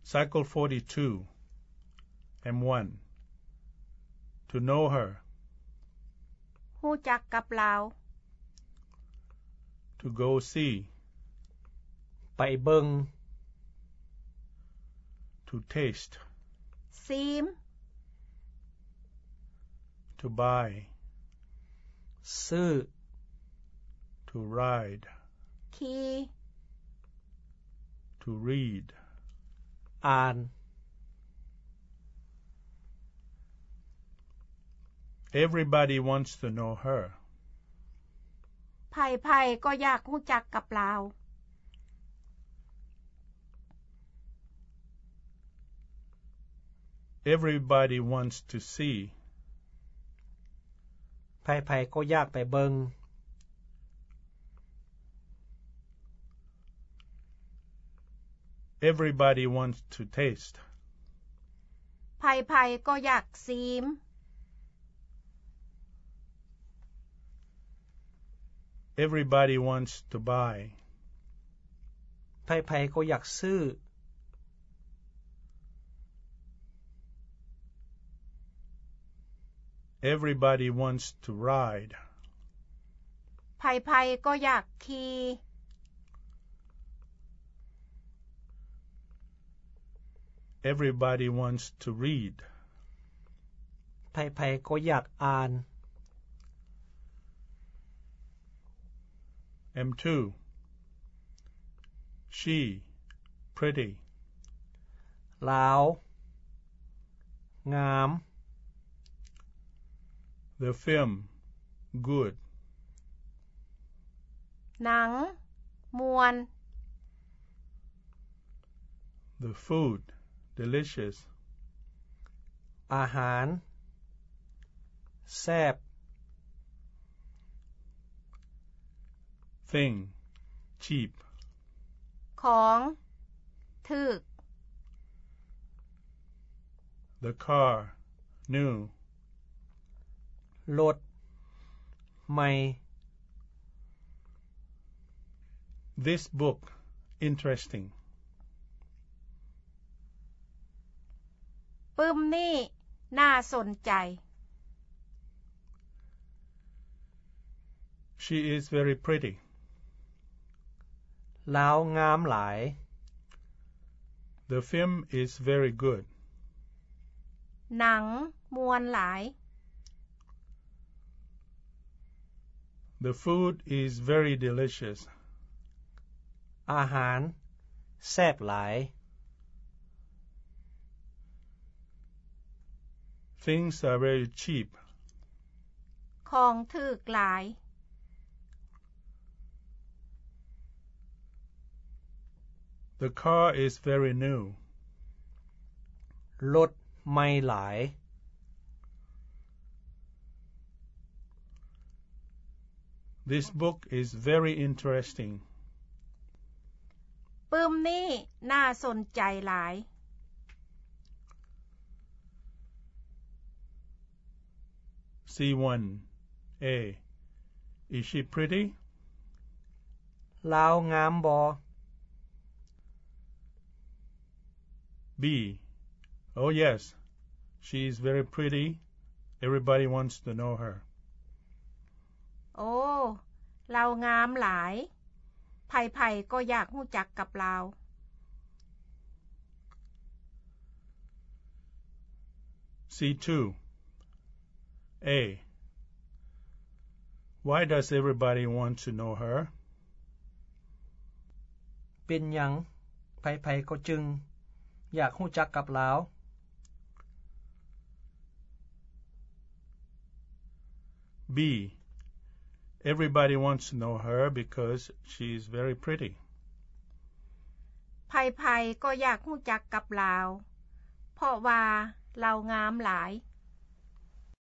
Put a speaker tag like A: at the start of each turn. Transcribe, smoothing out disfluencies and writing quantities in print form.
A: Cycle 42 M1 To know her
B: ฮู้จักกับลาว
A: To go see
C: ไปเบิ่ง
A: To taste
B: ซีม
A: To buy
C: ซื้อ
A: To ride
B: คี
A: To read
C: อ่าน
A: Everybody wants to know her
B: ไผๆก็อยากฮู้จักกับลาว
A: Everybody wants to see
C: ไผๆก็อยากไปเบิ่ง
A: Everybody wants to taste
B: ไผๆก็อยากซีม
A: Everybody wants to buy
C: ไผๆก็อยากซื้อ
A: Everybody wants to ride
B: ไผๆก็อยากคี
A: Everybody wants to read
C: ไผๆก็อยากอ่าน
A: M2 She Pretty
C: ลาว งาม
A: The film Good
B: หนัง มวน
A: The food Delicious
C: อาหาร แซ่บ
A: Thing Cheap
B: ของ ถึก
A: The car New
C: รถ ใหม่
A: This book Interesting
B: ปึ้มนี่น่าสนใจ
A: She is very pretty
C: ลาวงามหลาย
A: The film is very good
B: หนัง มวนหลาย
A: The food is very delicious
C: อาหาร แซ่บหลาย
A: Things are very cheap
B: ของถึกหลาย
A: The car is very new
C: รถ ใหม่หลาย
A: This book is very interesting
B: ปึ้มนี่น่าสนใจหลาย
A: C1 A Is she pretty?
C: ลาวงามบ่
A: B Oh yes, she is very pretty. Everybody wants to know her.
B: โอ้เรางามหลาย ไผๆก็อยากฮู้จักกับเรา
A: C2 A Why does everybody want to know her?
C: เป็นหยัง ไผๆก็จึง อยากฮู้จักกับลาว
A: B Everybody wants to know her because she is very pretty.
B: ไผๆก็อยากฮู้จักกับเรา เพราะว่าเรางามหลาย